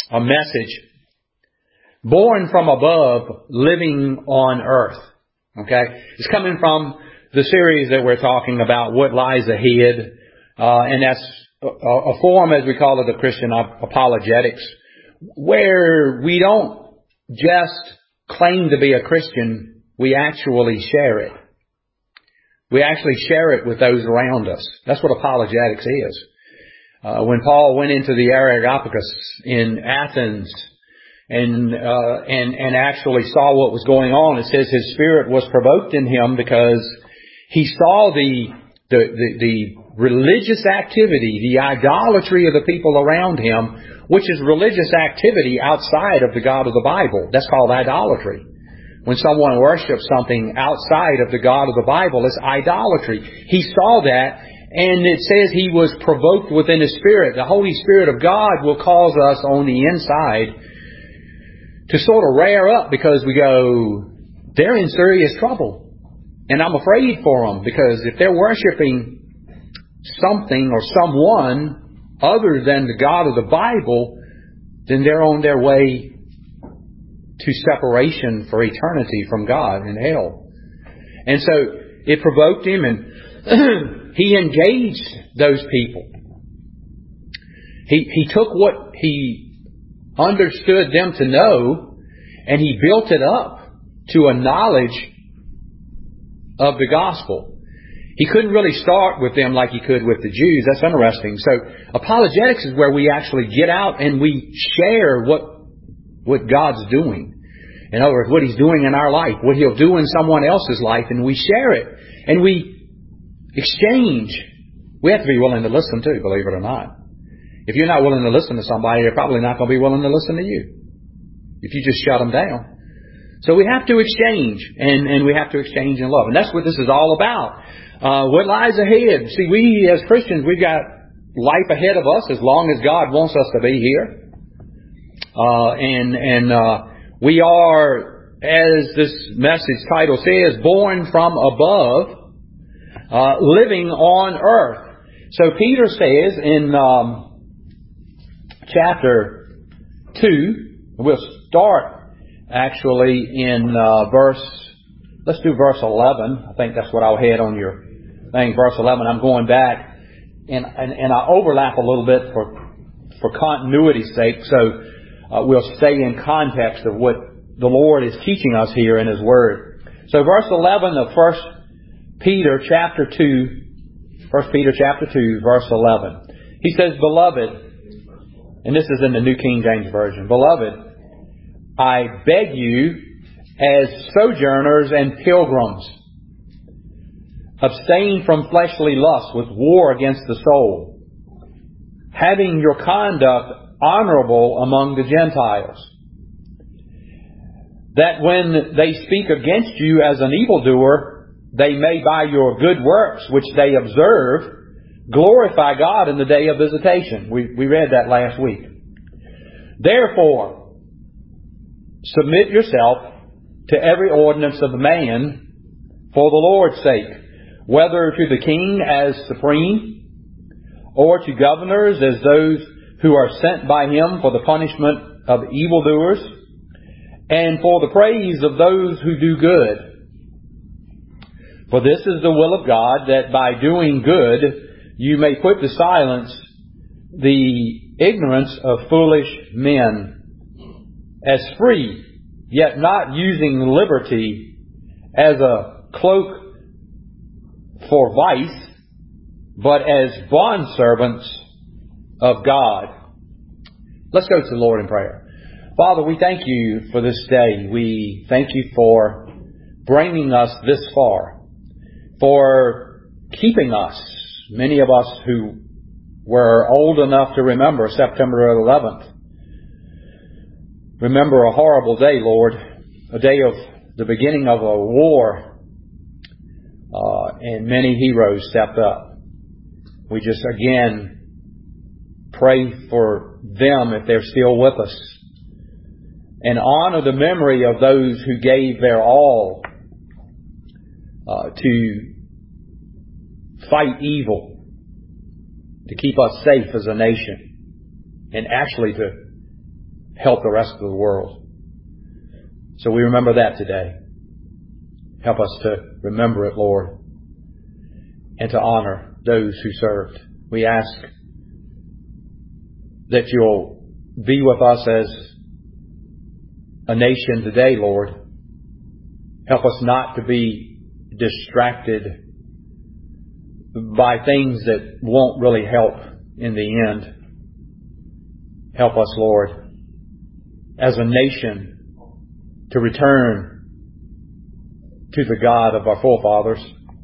a message born from above, living on earth. Okay? It's coming from the series that we're talking about, What Lies Ahead. And that's a form, as we call it, of Christian apologetics, where we don't just claim to be a Christian, we actually share it. We actually share it with those around us. That's what apologetics is. When Paul went into the Areopagus in Athens and actually saw what was going on, it says his spirit was provoked in him because he saw the religious activity, the idolatry of the people around him, which is religious activity outside of the God of the Bible. That's called idolatry. When someone worships something outside of the God of the Bible, it's idolatry. He saw that, and it says he was provoked within his spirit. The Holy Spirit of God will cause us on the inside to sort of rear up because we go, they're in serious trouble. And I'm afraid for them, because if they're worshiping something or someone other than the God of the Bible, then they're on their way to separation for eternity from God in hell. And so it provoked him, and he engaged those people. He took what he understood them to know, and he built it up to a knowledge of the gospel. He couldn't really start with them like he could with the Jews. That's interesting. So apologetics is where we actually get out and we share what God's doing. In other words, what He's doing in our life, what He'll do in someone else's life, and we share it. And we exchange. We have to be willing to listen too, believe it or not. If you're not willing to listen to somebody, they're probably not going to be willing to listen to you. If you just shut them down. So we have to exchange, and we have to exchange in love. And that's what this is all about. What lies ahead? See, we as Christians, we've got life ahead of us as long as God wants us to be here. We are, as this message title says, born from above, living on earth. So Peter says in chapter 2, we'll start actually in let's do verse 11. I think that's what I'll head on your thing. Verse 11. I'm going back and I overlap a little bit for continuity's sake. So we'll stay in context of what the Lord is teaching us here in His Word. So verse 11 of 1 Peter chapter 2, verse 11. He says, Beloved, and this is in the New King James Version, Beloved, I beg you, as sojourners and pilgrims, abstain from fleshly lusts with war against the soul, having your conduct honorable among the Gentiles, that when they speak against you as an evildoer, they may by your good works which they observe glorify God in the day of visitation. We read that last week. Therefore, submit yourself to every ordinance of man for the Lord's sake, whether to the king as supreme, or to governors as those who are sent by him for the punishment of evildoers, and for the praise of those who do good. For this is the will of God, that by doing good you may put to silence the ignorance of foolish men, as free, yet not using liberty as a cloak for vice, but as bondservants of God. Let's go to the Lord in prayer. Father, we thank You for this day. We thank You for bringing us this far, for keeping us, many of us who were old enough to remember September 11th. Remember a horrible day, Lord, a day of the beginning of a war, and many heroes stepped up. We just again pray for them if they're still with us, and honor the memory of those who gave their all to fight evil, to keep us safe as a nation, and actually to help the rest of the world. So we remember that today. Help us to remember it, Lord, and to honor those who served. We ask that You'll be with us as a nation today, Lord. Help us not to be distracted by things that won't really help in the end. Help us, Lord, as a nation to return to the God of our forefathers.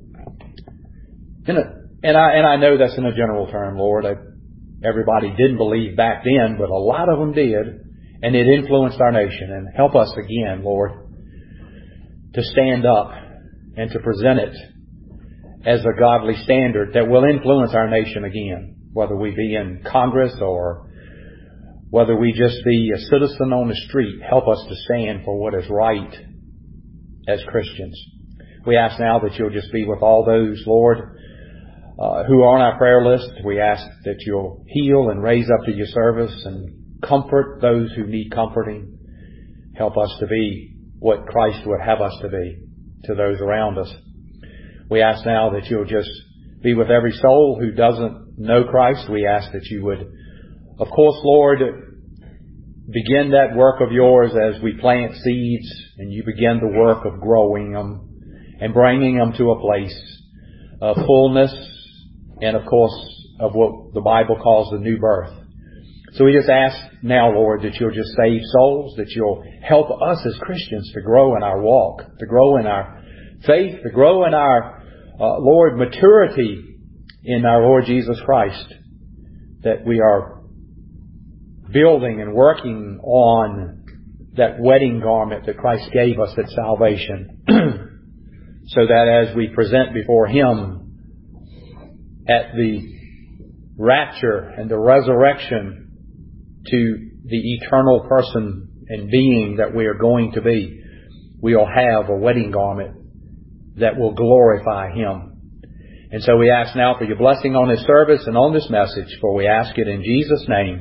And I know that's in a general term, Lord. Everybody didn't believe back then, but a lot of them did, and it influenced our nation. And help us again, Lord, to stand up and to present it as a godly standard that will influence our nation again, whether we be in Congress or whether we just be a citizen on the street. Help us to stand for what is right as Christians. We ask now that You'll just be with all those, Lord, who are on our prayer list. We ask that You'll heal and raise up to Your service and comfort those who need comforting. Help us to be what Christ would have us to be to those around us. We ask now that You'll just be with every soul who doesn't know Christ. We ask that You would, of course, Lord, begin that work of Yours as we plant seeds and You begin the work of growing them and bringing them to a place of fullness and, of course, of what the Bible calls the new birth. So we just ask now, Lord, that You'll just save souls, that You'll help us as Christians to grow in our walk, to grow in our faith, to grow in our, Lord, maturity in our Lord Jesus Christ, that we are building and working on that wedding garment that Christ gave us at salvation, so that as we present before Him at the rapture and the resurrection to the eternal person and being that we are going to be, we'll have a wedding garment that will glorify Him. And so we ask now for Your blessing on this service and on this message, for we ask it in Jesus' name.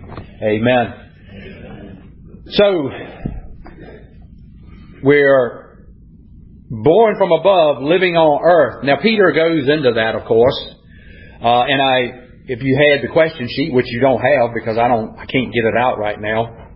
Amen. So, we're born from above, living on earth. Now, Peter goes into that, of course. If you had the question sheet, which you don't have because I can't get it out right now.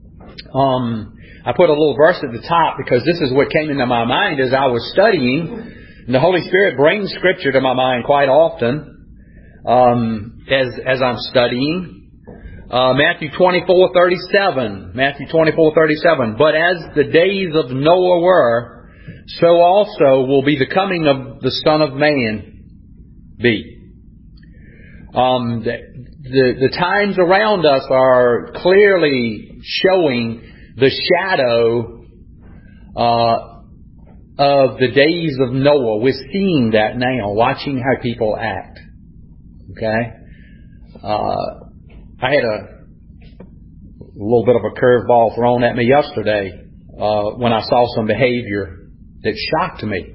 I put a little verse at the top because this is what came into my mind as I was studying. And the Holy Spirit brings Scripture to my mind quite often as I'm studying. Matthew 24:37. Matthew 24:37. But as the days of Noah were, so also will be the coming of the Son of Man be. The times around us are clearly showing the shadow of the days of Noah. We're seeing that now, watching how people act. Okay? I had a little bit of a curveball thrown at me yesterday when I saw some behavior that shocked me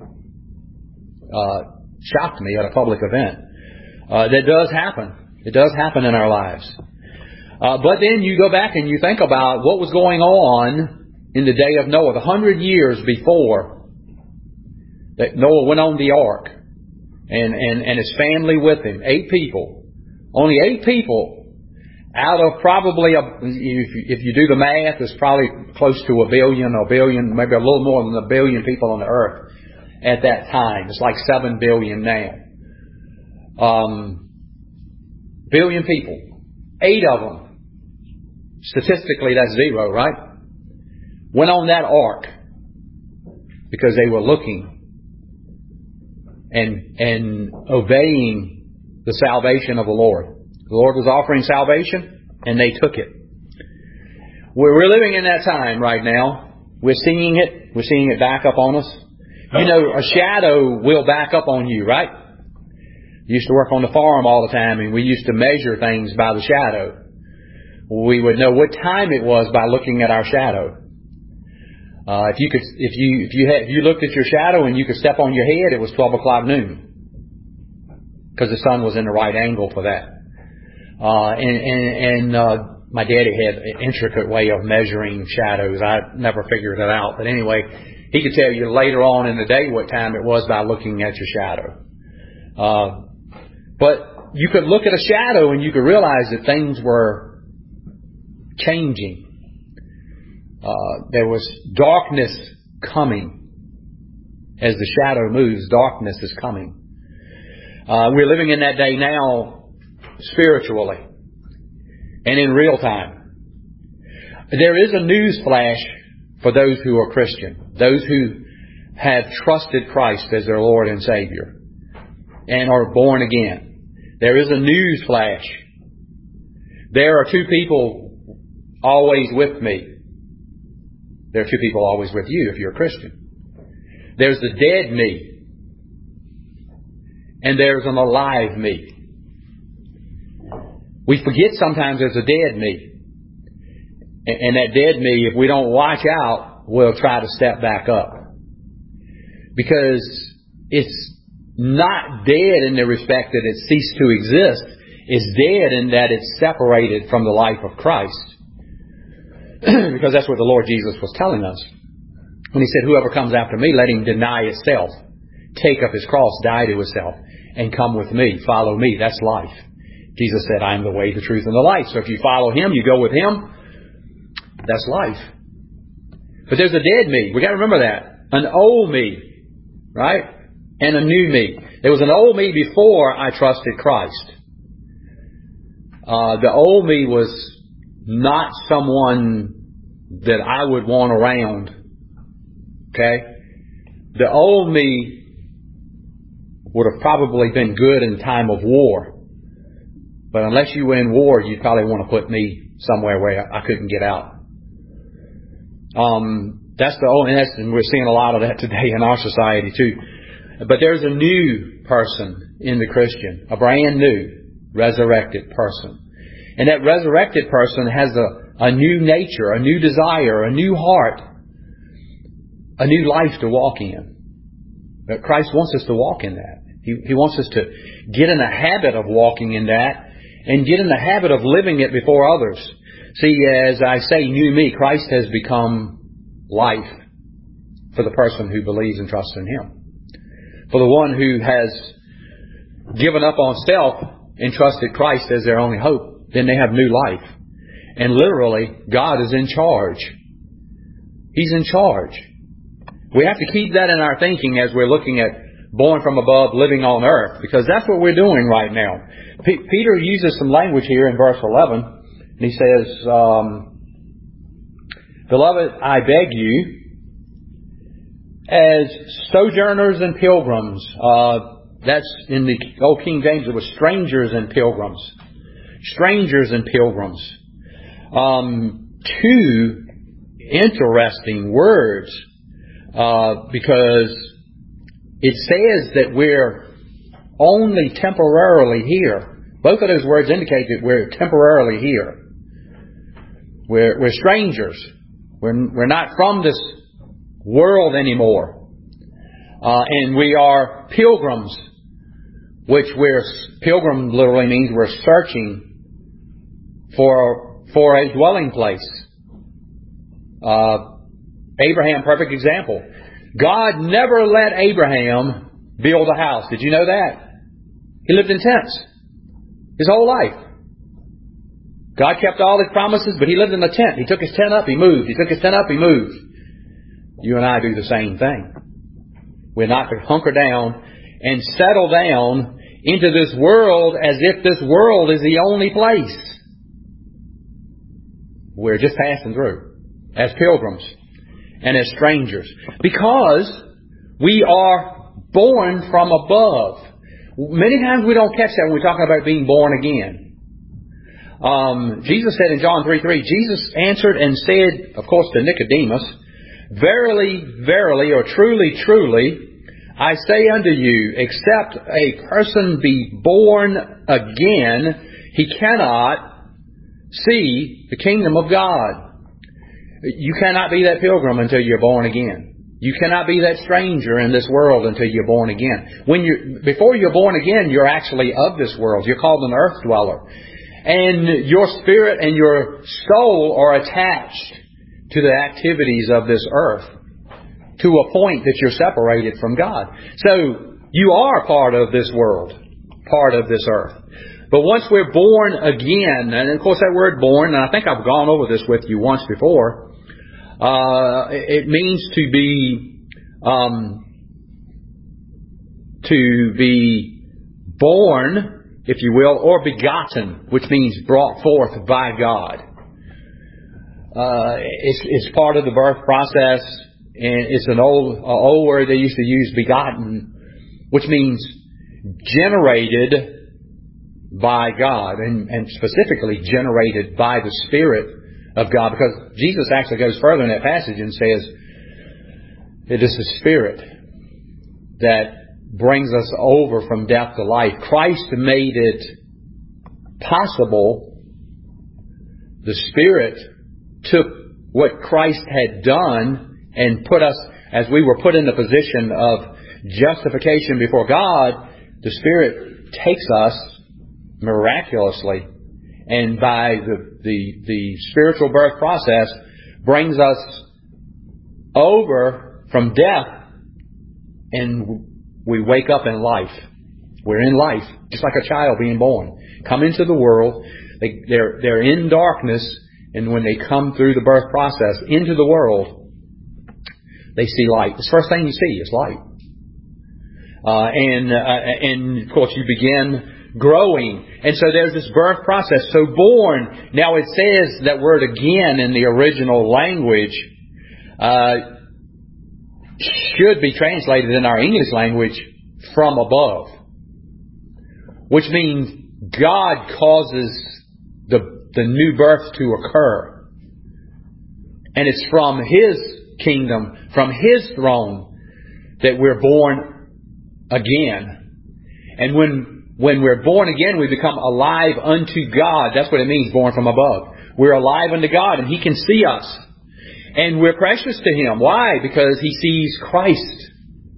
at a public event. That does happen. It does happen in our lives. But then you go back and you think about what was going on in the day of Noah, the 100 years before that Noah went on the ark and his family with him. 8 people. Only 8 people out of probably, if you do the math, it's probably close to a billion, maybe a little more than a billion people on the earth at that time. It's like 7 billion now. Billion people. 8 of them. Statistically, that's 0, right? Went on that ark because they were looking and obeying the salvation of the Lord. The Lord was offering salvation, and they took it. We're living in that time right now. We're seeing it. We're seeing it back up on us. You know, a shadow will back up on you, right? I used to work on the farm all the time, and we used to measure things by the shadow. We would know what time it was by looking at our shadow. If you looked at your shadow and you could step on your head, it was 12 o'clock noon, because the sun was in the right angle for that. my daddy had an intricate way of measuring shadows. I never figured it out. But anyway, he could tell you later on in the day what time it was by looking at your shadow. But you could look at a shadow and you could realize that things were changing. There was darkness coming. As the shadow moves, darkness is coming. We're living in that day now spiritually and in real time. There is a news flash for those who are Christian, those who have trusted Christ as their Lord and Savior and are born again. There is a news flash. There are two people always with me. There are two people always with you if you're a Christian. There's the dead me. And there's an alive me. We forget sometimes there's a dead me. And that dead me, if we don't watch out, will try to step back up. Because it's not dead in the respect that it ceased to exist. It's dead in that it's separated from the life of Christ. Because that's what the Lord Jesus was telling us. When He said, whoever comes after me, let him deny himself, take up his cross, die to himself, and come with me, follow me. That's life. Jesus said, I am the way, the truth, and the life. So if you follow Him, you go with Him, that's life. But there's a dead me. We got to remember that. An old me, right? And a new me. There was an old me before I trusted Christ. The old me was not someone that I would want around. Okay? The old me would have probably been good in time of war. But unless you were in war, you'd probably want to put me somewhere where I couldn't get out. That's the old, and we're seeing a lot of that today in our society too. But there's a new person in the Christian, a brand new resurrected person. And that resurrected person has a new nature, a new desire, a new heart, a new life to walk in. But Christ wants us to walk in that. He wants us to get in the habit of walking in that and get in the habit of living it before others. See, as I say, new me, Christ has become life for the person who believes and trusts in Him. For the one who has given up on self and trusted Christ as their only hope, then they have new life. And literally, God is in charge. He's in charge. We have to keep that in our thinking as we're looking at born from above, living on earth, because that's what we're doing right now. Peter uses some language here in verse 11, and he says, Beloved, I beg you, as sojourners and pilgrims, that's in the Old King James, it was strangers and pilgrims. Strangers and pilgrims. Two interesting words, because it says that we're only temporarily here. Both of those words indicate that we're temporarily here. We're strangers. We're not from this world anymore. And we are pilgrims, which pilgrim literally means we're searching for a dwelling place. Abraham, perfect example. God never let Abraham build a house. Did you know that? He lived in tents his whole life. God kept all His promises, but he lived in a tent. He took his tent up, he moved. He took his tent up, he moved. You and I do the same thing. We're not to hunker down and settle down into this world as if this world is the only place. We're just passing through as pilgrims and as strangers, because we are born from above. Many times we don't catch that when we're talking about being born again. Jesus said in John 3:3, Jesus answered and said, of course to Nicodemus, Verily, verily, or truly, truly, I say unto you, except a person be born again, he cannot see the kingdom of God. You cannot be that pilgrim until you're born again. You cannot be that stranger in this world until you're born again. Before you're born again, you're actually of this world. You're called an earth dweller. And your spirit and your soul are attached to the activities of this earth to a point that you're separated from God. So you are part of this world, part of this earth. But once we're born again, and of course that word born, and I think I've gone over this with you once before, it means to be born, if you will, or begotten, which means brought forth by God. It's part of the birth process, and it's an old word they used to use, begotten, which means generated by God, and specifically generated by the Spirit of God, because Jesus actually goes further in that passage and says it is the Spirit that brings us over from death to life. Christ made it possible. The Spirit took what Christ had done and put us, as we were put in the position of justification before God, the Spirit takes us miraculously, and by the spiritual birth process brings us over from death, and we wake up in life. We're in life, just like a child being born. Come into the world, they're in darkness, and when they come through the birth process into the world, they see light. The first thing you see is light. And of course you begin growing. And so there's this birth process. So born. Now it says that word again in the original language should be translated in our English language from above, which means God causes the new birth to occur. And it's from His kingdom, from His throne, that we're born again. And when we're born again, we become alive unto God. That's what it means, born from above. We're alive unto God, and He can see us. And we're precious to Him. Why? Because He sees Christ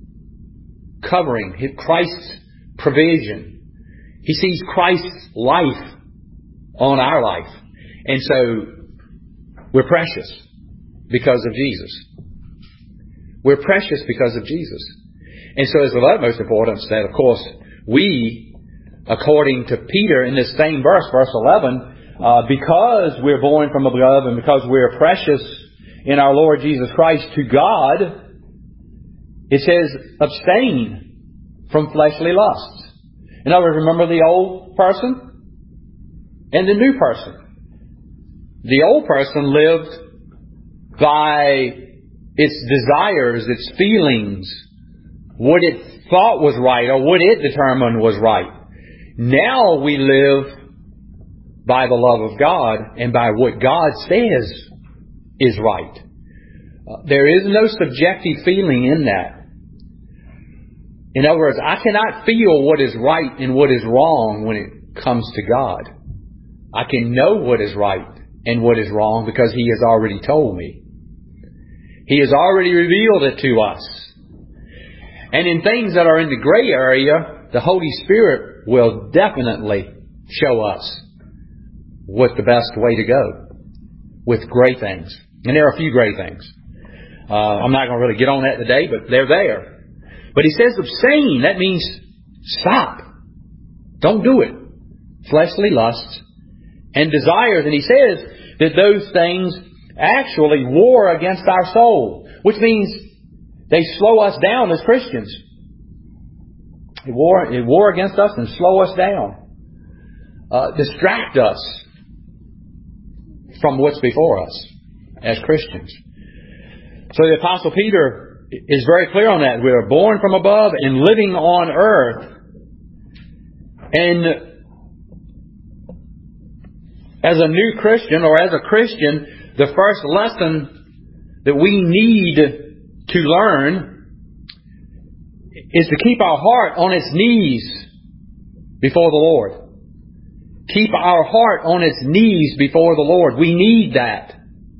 covering, Christ's provision. He sees Christ's life on our life. And so we're precious because of Jesus. We're precious because of Jesus. And so it's of utmost importance that, of course, we, according to Peter in this same verse, verse 11, because we're born from above and because we're precious in our Lord Jesus Christ to God, it says, abstain from fleshly lusts. In other words, remember the old person and the new person. The old person lived by its desires, its feelings, what it thought was right or what it determined was right. Now we live by the love of God and by what God says is right. There is no subjective feeling in that. In other words, I cannot feel what is right and what is wrong when it comes to God. I can know what is right and what is wrong because He has already told me. He has already revealed it to us. And in things that are in the gray area, the Holy Spirit will definitely show us what the best way to go with gray things. And there are a few gray things. I'm not going to really get on that today, but they're there. But He says abstain. That means stop. Don't do it. Fleshly lusts and desires. And He says that those things actually war against our soul, which means they slow us down as Christians. They war against us and slow us down. Distract us from what's before us as Christians. So the Apostle Peter is very clear on that. We are born from above and living on earth. And as a new Christian or as a Christian, the first lesson that we need to learn is to keep our heart on its knees before the Lord. Keep our heart on its knees before the Lord. We need that.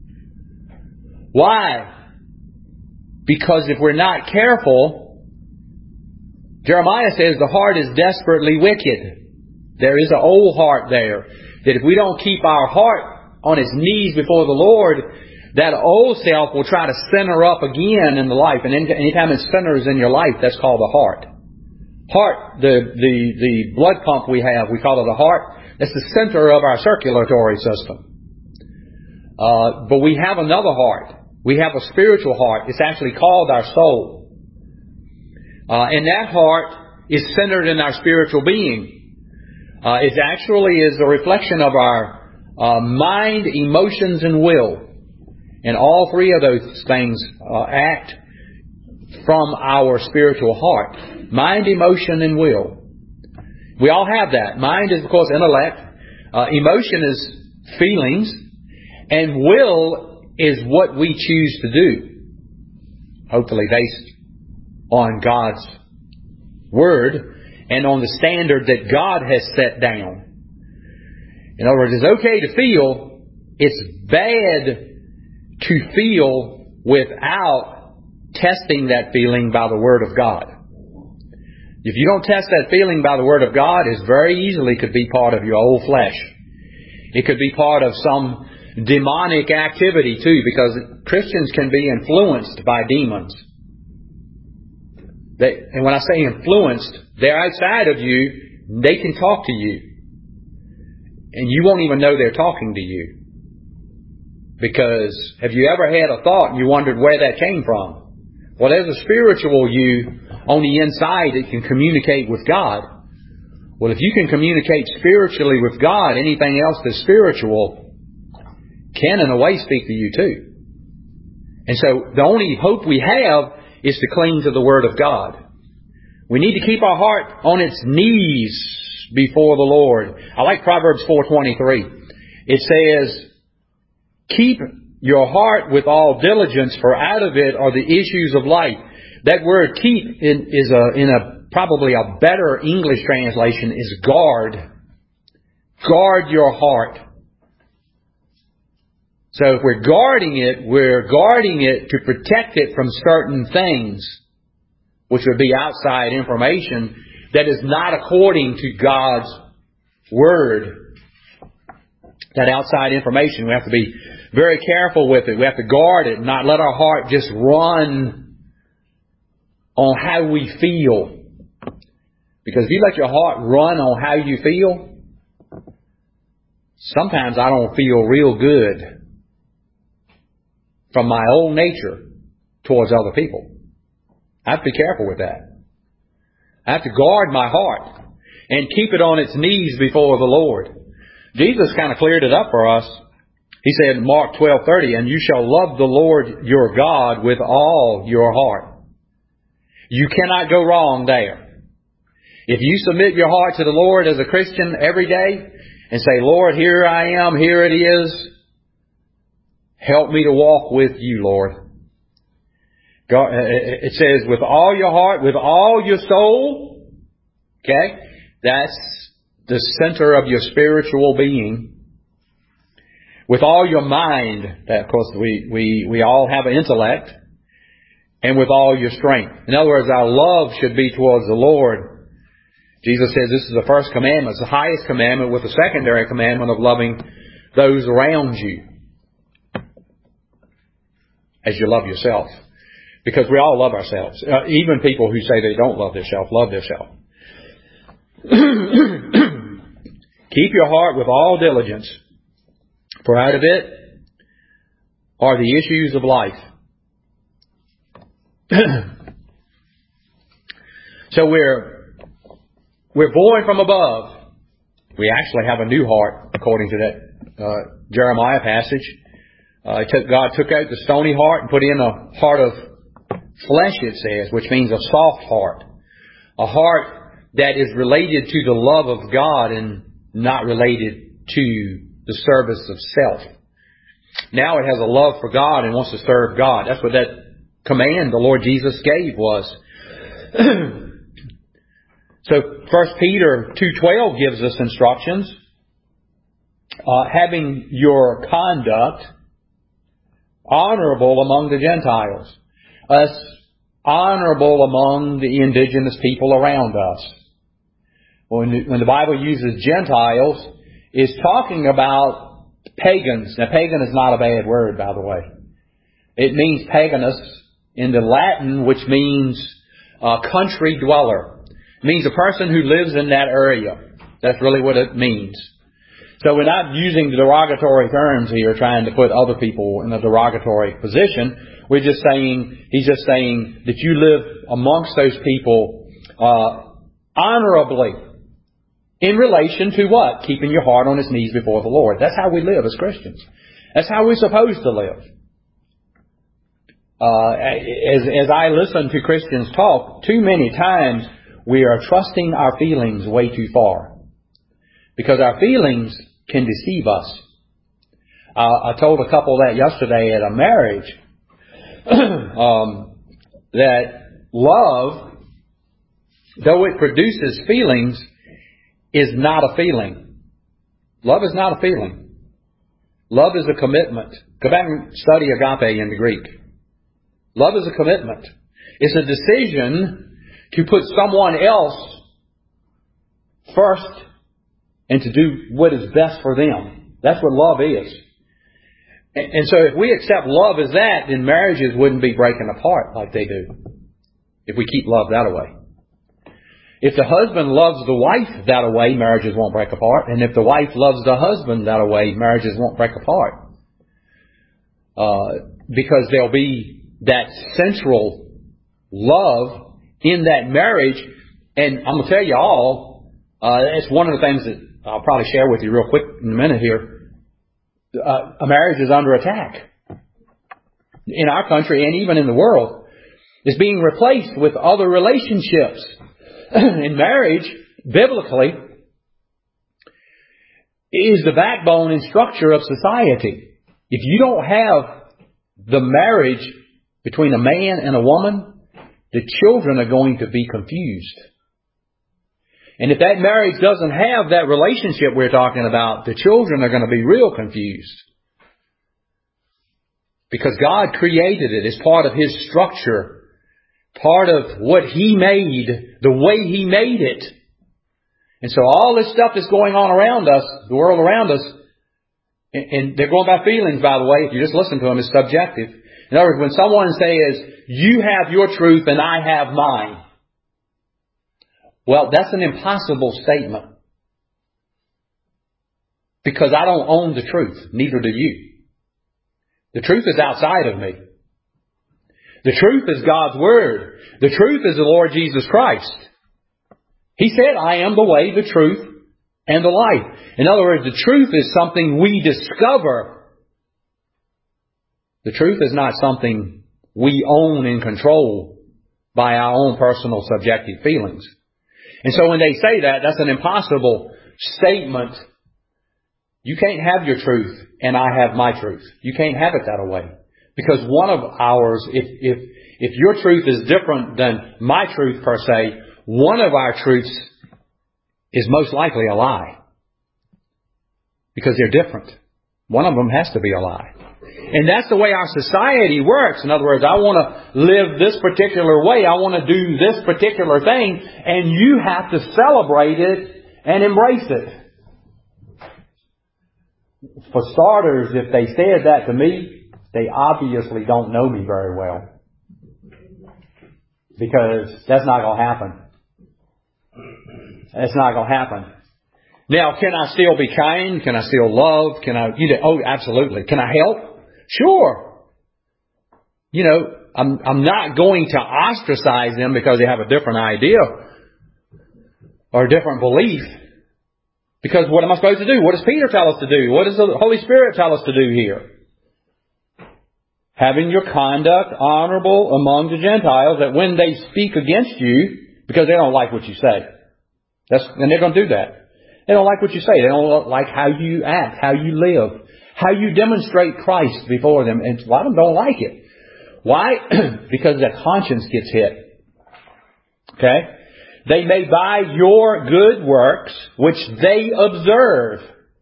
Why? Because if we're not careful, Jeremiah says the heart is desperately wicked. There is an old heart there. That if we don't keep our heart on its knees before the Lord, that old self will try to center up again in the life. And anytime it centers in your life, that's called the heart. Heart, the blood pump we have, we call it a heart. That's the center of our circulatory system. But we have another heart. We have a spiritual heart. It's actually called our soul. And that heart is centered in our spiritual being. It actually is a reflection of our mind, emotions, and will. And all three of those things act from our spiritual heart. Mind, emotion, and will. We all have that. Mind is, of course, intellect. Emotion is feelings. And will is what we choose to do. Hopefully based on God's Word and on the standard that God has set down. In other words, it's okay to feel. It's bad to feel without testing that feeling by the Word of God. If you don't test that feeling by the Word of God, it very easily could be part of your old flesh. It could be part of some demonic activity too, because Christians can be influenced by demons. And when I say influenced, they're outside of you. They can talk to you. And you won't even know they're talking to you. Because have you ever had a thought and you wondered where that came from? Well, there's a spiritual you on the inside that can communicate with God. Well, if you can communicate spiritually with God, anything else that's spiritual can in a way speak to you too. And so the only hope we have is to cling to the Word of God. We need to keep our heart on its knees before the Lord. I like Proverbs 4:23. It says, keep your heart with all diligence, for out of it are the issues of life. That word keep is probably a better English translation is guard. Guard your heart. So if we're guarding it to protect it from certain things, which would be outside information that is not according to God's Word. That outside information, we have to be very careful with it. We have to guard it, not let our heart just run on how we feel. Because if you let your heart run on how you feel, sometimes I don't feel real good from my own nature towards other people. I have to be careful with that. I have to guard my heart and keep it on its knees before the Lord. Jesus kind of cleared it up for us. He said in Mark 12:30, and you shall love the Lord your God with all your heart. You cannot go wrong there. If you submit your heart to the Lord as a Christian every day and say, Lord, here I am, here it is. Help me to walk with you, Lord. God, it says with all your heart, with all your soul. Okay? That's the center of your spiritual being. With all your mind, that of course we all have an intellect, and with all your strength. In other words, our love should be towards the Lord. Jesus says this is the first commandment. It's the highest commandment with the secondary commandment of loving those around you as you love yourself. Because we all love ourselves. Even people who say they don't love themselves, love themselves. Keep your heart with all diligence, for out of it are the issues of life. So we're born from above. We actually have a new heart, according to that Jeremiah passage. God took out the stony heart and put in a heart of flesh, it says, which means a soft heart. A heart that is related to the love of God and not related to the service of self. Now it has a love for God and wants to serve God. That's what that command the Lord Jesus gave was. So 1 Peter 2:12 gives us instructions. Having your conduct honorable among the Gentiles. Us honorable among the indigenous people around us. when the Bible uses Gentiles, is talking about pagans. Now, pagan is not a bad word, by the way. It means paganus in the Latin, which means country dweller. It means a person who lives in that area. That's really what it means. So we're not using derogatory terms here, trying to put other people in a derogatory position. We're just saying, he's just saying that you live amongst those people honorably in relation to what? Keeping your heart on its knees before the Lord. That's how we live as Christians. That's how we're supposed to live. As I listen to Christians talk, too many times we are trusting our feelings way too far. Because our feelings can deceive us. I told a couple that yesterday at a marriage, that love, though it produces feelings, is not a feeling. Love is not a feeling. Love is a commitment. Go back and study agape in the Greek. Love is a commitment. It's a decision to put someone else first and to do what is best for them. That's what love is. And so if we accept love as that, then marriages wouldn't be breaking apart like they do. If we keep love that way. If the husband loves the wife that way, marriages won't break apart. And if the wife loves the husband that way, marriages won't break apart. Because there'll be that central love in that marriage. And I'm going to tell you all, it's one of the things that I'll probably share with you real quick in a minute here. A marriage is under attack. In our country and even in the world. It's being replaced with other relationships. In marriage, biblically, is the backbone and structure of society. If you don't have the marriage between a man and a woman, the children are going to be confused. And if that marriage doesn't have that relationship we're talking about, the children are going to be real confused. Because God created it as part of His structure. Part of what He made, the way He made it. And so all this stuff that's going on around us, the world around us, and they're going by feelings, by the way, if you just listen to them, it's subjective. In other words, when someone says, you have your truth and I have mine. Well, that's an impossible statement. Because I don't own the truth. Neither do you. The truth is outside of me. The truth is God's Word. The truth is the Lord Jesus Christ. He said, I am the way, the truth, and the life. In other words, the truth is something we discover. The truth is not something we own and control by our own personal subjective feelings. And so when they say that, that's an impossible statement. You can't have your truth and I have my truth. You can't have it that way. Because one of ours, if your truth is different than my truth per se, one of our truths is most likely a lie. Because they're different. One of them has to be a lie. And that's the way our society works. In other words, I want to live this particular way. I want to do this particular thing. And you have to celebrate it and embrace it. For starters, if they said that to me, they obviously don't know me very well. Because that's not going to happen. That's not going to happen. Now, can I still be kind? Can I still love? Oh, absolutely. Can I help? Sure. I'm not going to ostracize them because they have a different idea or a different belief. Because what am I supposed to do? What does Peter tell us to do? What does the Holy Spirit tell us to do here? Having your conduct honorable among the Gentiles, that when they speak against you, because they don't like what you say. And they're going to do that. They don't like what you say. They don't like how you act, how you live, how you demonstrate Christ before them. And a lot of them don't like it. Why? Because their conscience gets hit. Okay? They may buy your good works, which they observe.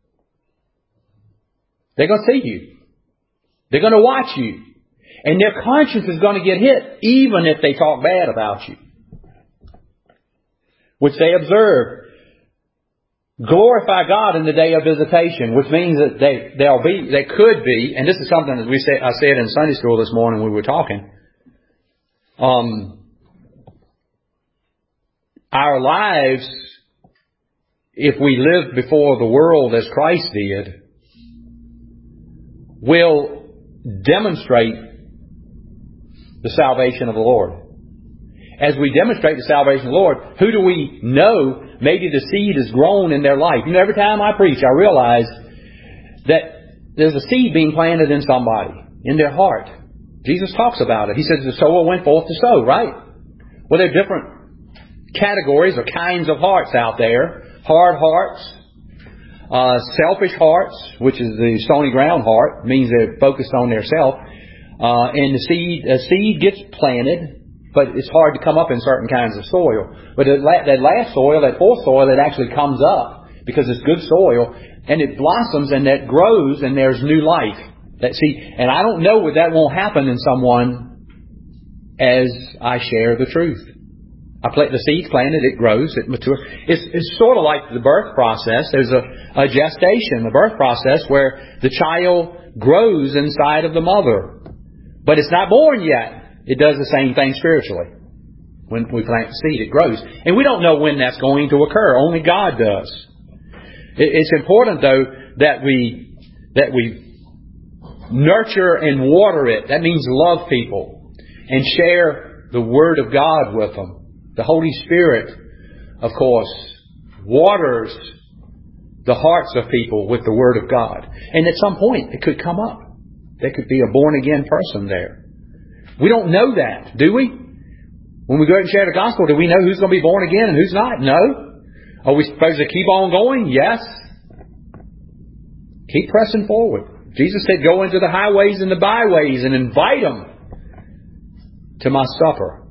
They're going to see you. They're going to watch you. And their conscience is going to get hit, even if they talk bad about you. Which they observe. glorify God in the day of visitation, which means that they could be, and this is something that I said in Sunday school this morning when we were talking. Our lives, if we live before the world as Christ did, will demonstrate the salvation of the Lord. As we demonstrate the salvation of the Lord, who do we know maybe the seed is grown in their life? You know, every time I preach, I realize that there's a seed being planted in somebody, in their heart. Jesus talks about it. He says the sower went forth to sow, right? Well, there are different categories or kinds of hearts out there. Hard hearts, selfish hearts, which is the stony ground heart, means they're focused on their self. And a seed gets planted, but it's hard to come up in certain kinds of soil. But that last soil, that fourth soil, it actually comes up because it's good soil, and it blossoms and that grows, and there's new life. And I don't know that won't happen in someone as I share the truth. The seed's planted, it grows, it matures. It's sort of like the birth process. There's a gestation, a birth process, where the child grows inside of the mother. But it's not born yet. It does the same thing spiritually. When we plant the seed, it grows. And we don't know when that's going to occur. Only God does. It's important, though, that we nurture and water it. That means love people and share the Word of God with them. The Holy Spirit, of course, waters the hearts of people with the Word of God. And at some point, it could come up. There could be a born-again person there. We don't know that, do we? When we go out and share the gospel, do we know who's going to be born again and who's not? No. Are we supposed to keep on going? Yes. Keep pressing forward. Jesus said, go into the highways and the byways and invite them to my supper.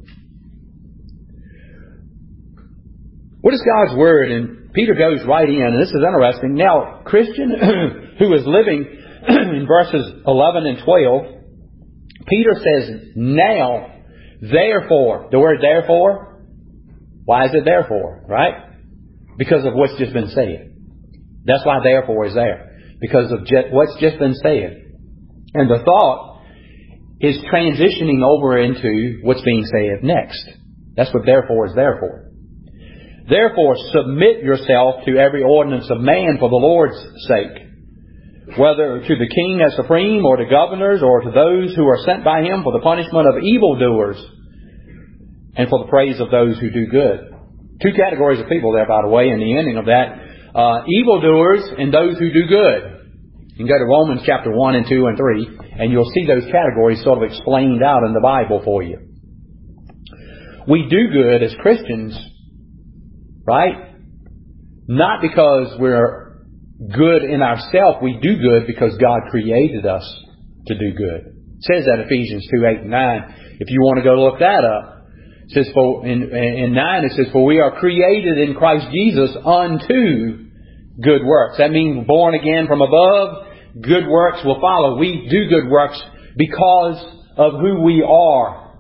What is God's Word? And Peter goes right in, and this is interesting. Now, Christian who is living in verses 11 and 12, Peter says, now, therefore. The word therefore, why is it therefore? Right? Because of what's just been said. That's why therefore is there. Because of what's just been said. And the thought is transitioning over into what's being said next. That's what therefore is there for. Therefore, submit yourself to every ordinance of man for the Lord's sake, whether to the king as supreme, or to governors, or to those who are sent by him for the punishment of evildoers, and for the praise of those who do good. Two categories of people there, by the way, in the ending of that. Evildoers and those who do good. You can go to Romans chapter 1 and 2 and 3, and you'll see those categories sort of explained out in the Bible for you. We do good as Christians, right? Not because we're good in ourselves. We do good because God created us to do good. It says that in Ephesians 2, 8 and 9. If you want to go look that up. It says in 9 it says, for we are created in Christ Jesus unto good works. That means born again from above. Good works will follow. We do good works because of who we are.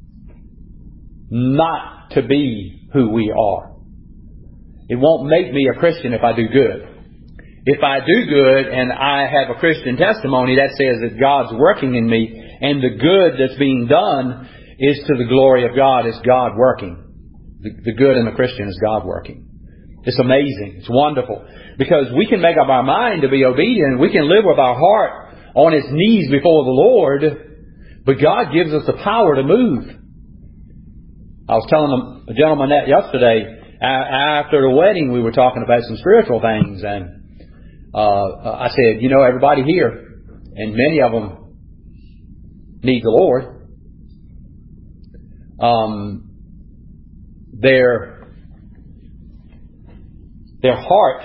Not to be who we are. It won't make me a Christian if I do good. If I do good and I have a Christian testimony, that says that God's working in me, and the good that's being done is to the glory of God. It's God working. The good in the Christian is God working. It's amazing. It's wonderful. Because we can make up our mind to be obedient. We can live with our heart on its knees before the Lord. But God gives us the power to move. I was telling a gentleman that yesterday. After the wedding, we were talking about some spiritual things, and I said, you know, everybody here, and many of them need the Lord. Their heart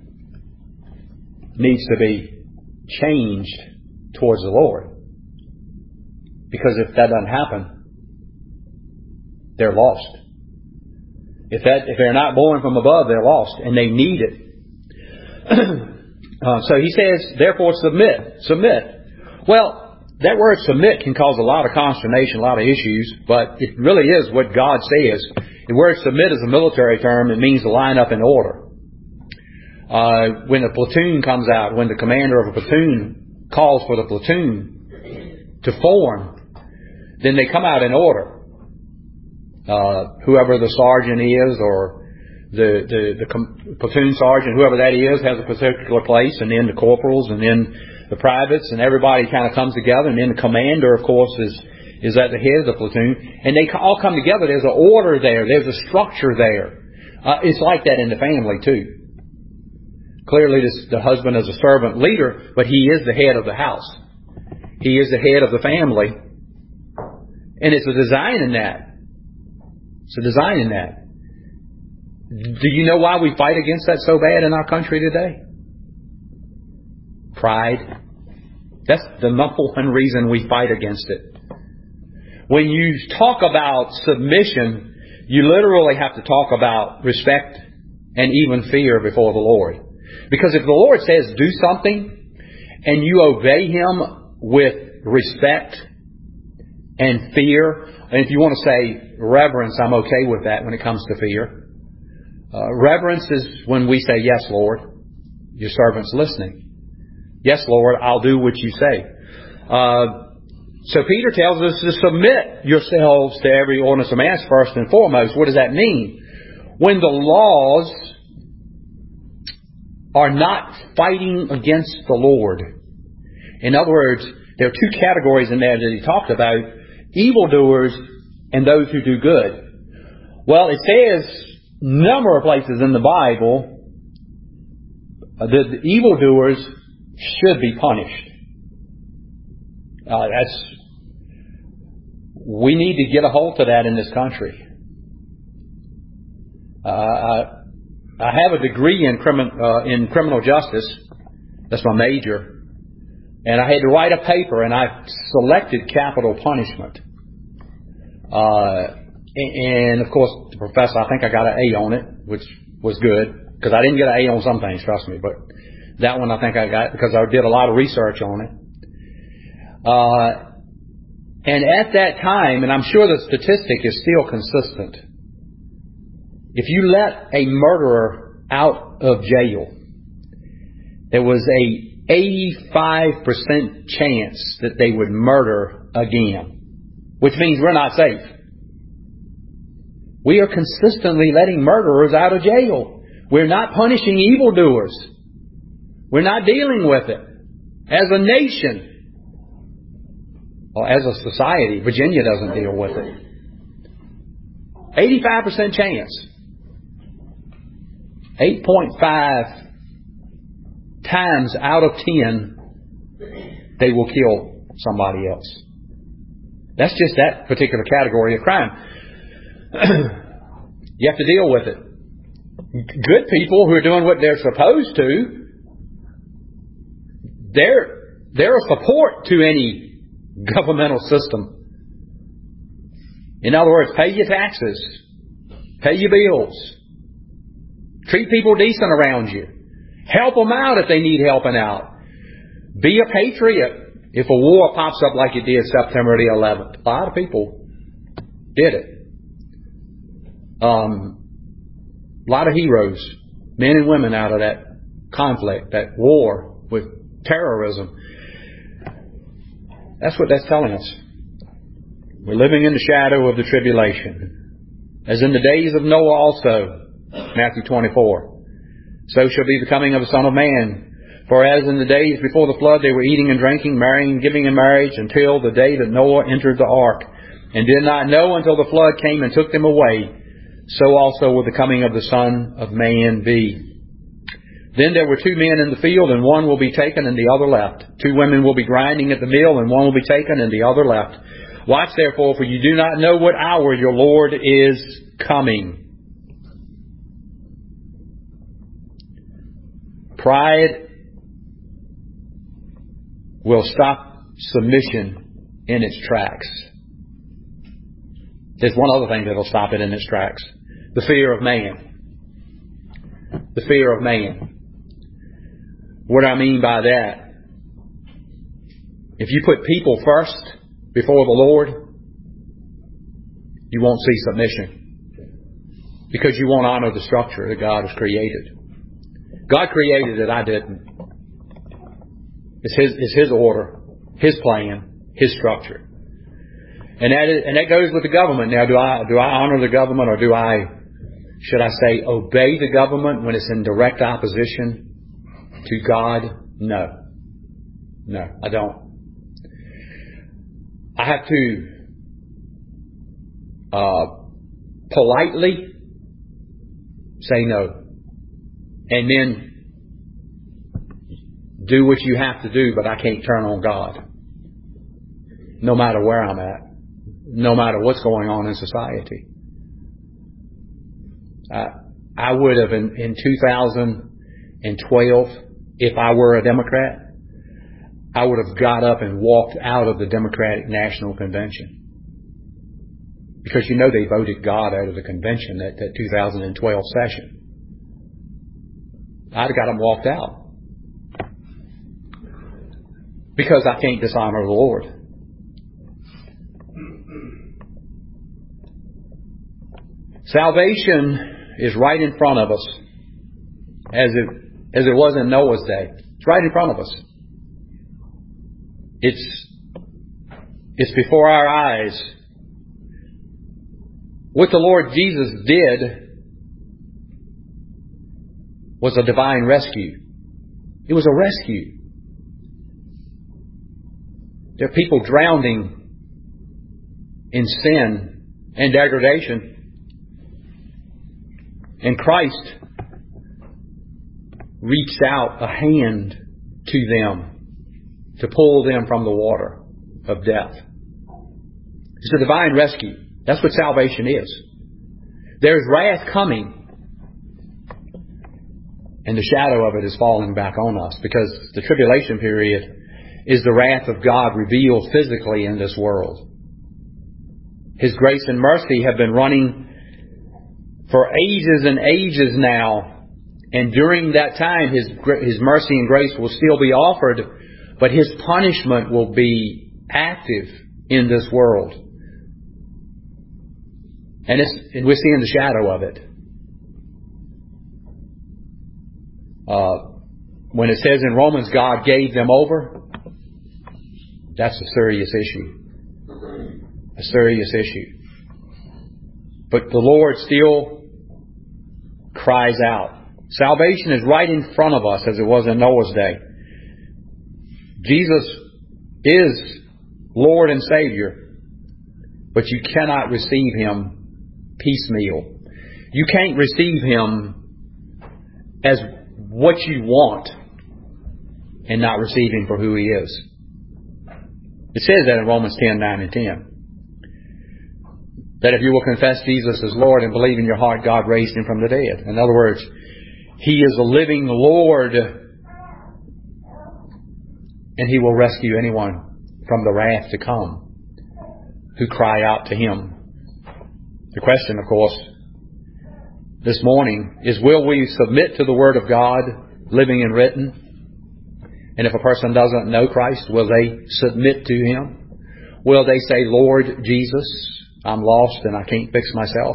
needs to be changed towards the Lord, because if that doesn't happen, they're lost. If they're not born from above, they're lost, and they need it. So he says, therefore submit. Submit. Well, that word submit can cause a lot of consternation, a lot of issues, but it really is what God says. The word submit is a military term. It means to line up in order. When the platoon comes out, when the commander of a platoon calls for the platoon to form, then they come out in order. Whoever the sergeant is, or the platoon sergeant, whoever that is, has a particular place, and then the corporals, and then the privates, and everybody kind of comes together, and then the commander, of course, is at the head of the platoon, and they all come together. There's an order there. There's a structure there. It's like that in the family too. Clearly, the husband is a servant leader, but he is the head of the house. He is the head of the family, and it's a design in that. It's a design in that. Do you know why we fight against that so bad in our country today? Pride. That's the number one reason we fight against it. When you talk about submission, you literally have to talk about respect and even fear before the Lord. Because if the Lord says do something and you obey Him with respect and fear, and if you want to say reverence, I'm okay with that when it comes to fear. Reverence is when we say, yes, Lord, your servant's listening. Yes, Lord, I'll do what you say. So Peter tells us to submit yourselves to every ordinance of man first and foremost. What does that mean? When the laws are not fighting against the Lord. In other words, there are two categories in there that he talked about: evildoers and those who do good. Well, it says a number of places in the Bible that the evildoers should be punished. We need to get a hold of that in this country. I have a degree in criminal justice. That's my major. And I had to write a paper, and I selected capital punishment. And of course, the professor, I think I got an A on it, which was good, because I didn't get an A on some things, trust me, but that one I think I got because I did a lot of research on it. And at that time, and I'm sure the statistic is still consistent, if you let a murderer out of jail, there was a 85% chance that they would murder again, which means we're not safe. We are consistently letting murderers out of jail. We're not punishing evildoers. We're not dealing with it. As a nation, or as a society, Virginia doesn't deal with it. 85% chance. 8.5 times out of 10, they will kill somebody else. That's just that particular category of crime. You have to deal with it. Good people who are doing what they're supposed to, they're a support to any governmental system. In other words, pay your taxes, pay your bills, treat people decent around you, help them out if they need helping out, be a patriot. If a war pops up like it did September the 11th, a lot of people did it. A lot of heroes, men and women, out of that conflict, that war with terrorism. That's what that's telling us. We're living in the shadow of the tribulation. As in the days of Noah also, Matthew 24. So shall be the coming of the Son of Man. For as in the days before the flood they were eating and drinking, marrying and giving in marriage, until the day that Noah entered the ark, and did not know until the flood came and took them away, so also will the coming of the Son of Man be. Then there were two men in the field, and one will be taken and the other left. Two women will be grinding at the mill, and one will be taken and the other left. Watch therefore, for you do not know what hour your Lord is coming. Pride will stop submission in its tracks. There's one other thing that will stop it in its tracks. The fear of man. The fear of man. What do I mean by that? If you put people first before the Lord, you won't see submission. Because you won't honor the structure that God has created. God created it, I didn't. It's His order, His plan, His structure. And that goes with the government. Now, do I honor the government, or should I say, obey the government when it's in direct opposition to God? No, I don't. I have to politely say no, and then do what you have to do, but I can't turn on God. No matter where I'm at, no matter what's going on in society. I would have in 2012, if I were a Democrat, I would have got up and walked out of the Democratic National Convention. Because they voted God out of the convention at that 2012 session. I'd have got them walked out. Because I can't dishonor the Lord. Salvation is right in front of us, as it was in Noah's day. It's right in front of us. It's before our eyes. What the Lord Jesus did was a divine rescue. It was a rescue. There are people drowning in sin and degradation. And Christ reached out a hand to them to pull them from the water of death. It's a divine rescue. That's what salvation is. There's wrath coming, and the shadow of it is falling back on us, because the tribulation period is the wrath of God revealed physically in this world. His grace and mercy have been running for ages and ages now, and during that time His mercy and grace will still be offered, but His punishment will be active in this world. And we're seeing the shadow of it. When it says in Romans, God gave them over, that's a serious issue. A serious issue. But the Lord still cries out. Salvation is right in front of us, as it was in Noah's day. Jesus is Lord and Savior, but you cannot receive Him piecemeal. You can't receive Him as what you want and not receive Him for who He is. It says that in Romans 10:9 and 10. That if you will confess Jesus as Lord and believe in your heart God raised Him from the dead. In other words, He is a living Lord, and He will rescue anyone from the wrath to come who cry out to Him. The question, of course, this morning is, will we submit to the Word of God, living and written? And if a person doesn't know Christ, will they submit to Him? Will they say, Lord Jesus, I'm lost and I can't fix myself,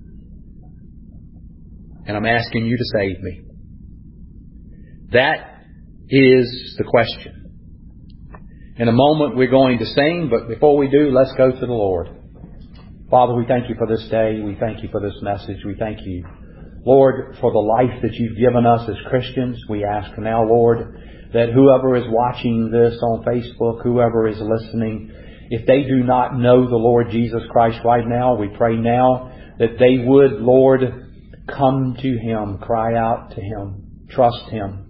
and I'm asking you to save me? That is the question. In a moment we're going to sing, but before we do, let's go to the Lord. Father, we thank You for this day. We thank You for this message. We thank You, Lord, for the life that You've given us as Christians. We ask now, Lord, that whoever is watching this on Facebook, whoever is listening, if they do not know the Lord Jesus Christ right now, we pray now that they would, Lord, come to Him, cry out to Him, trust Him.